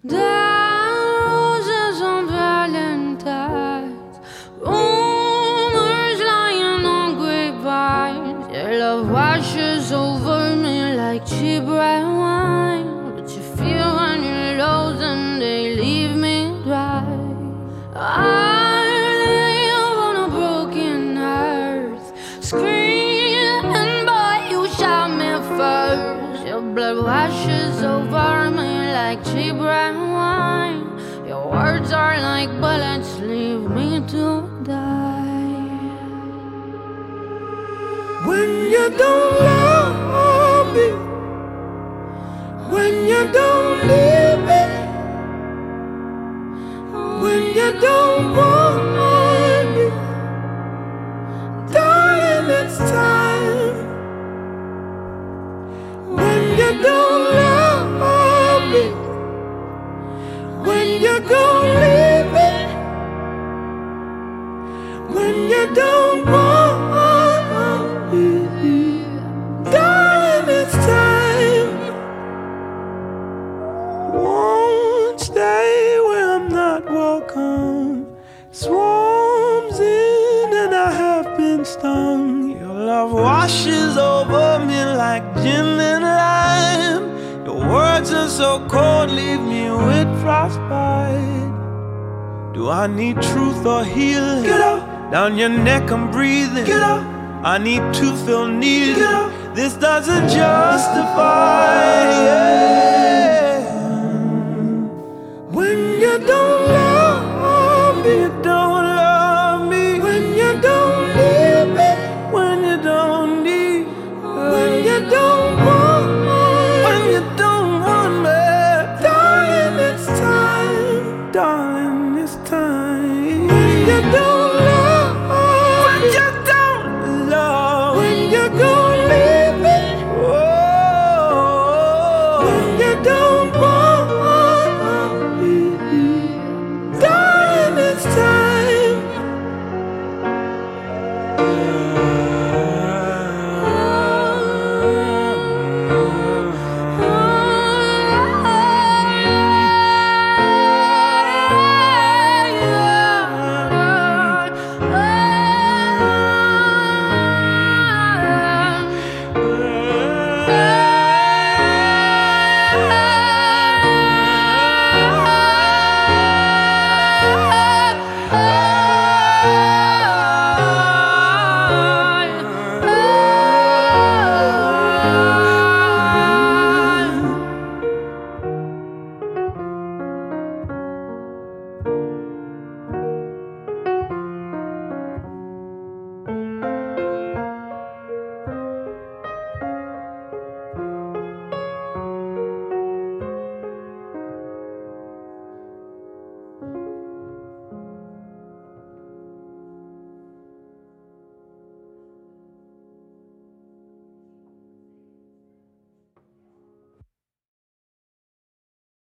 Roses on Valentine's, rumors lying on grapevines. Your love washes over me like cheap red wine. But you feel on your lows and they leave me dry. I live on a broken earth, screaming but you shot me first. Your blood washes over me like cheap red wine. Your words are like bullets, leave me to die. When you don't love me, when you don't need me, when you don't want me, darling, it's time. When you don't love me, when you gon' leave me, when you don't want me, darling, it's time. Won't stay where I'm not welcome. Swarms in and I have been stung. Your love washes over me like gin and lime. Your words are so cold, leave me with frostbite. Do I need truth or healing? Get out. Down your neck I'm breathing. Get out. I need to feel needed. Get out. This doesn't justify. Yeah.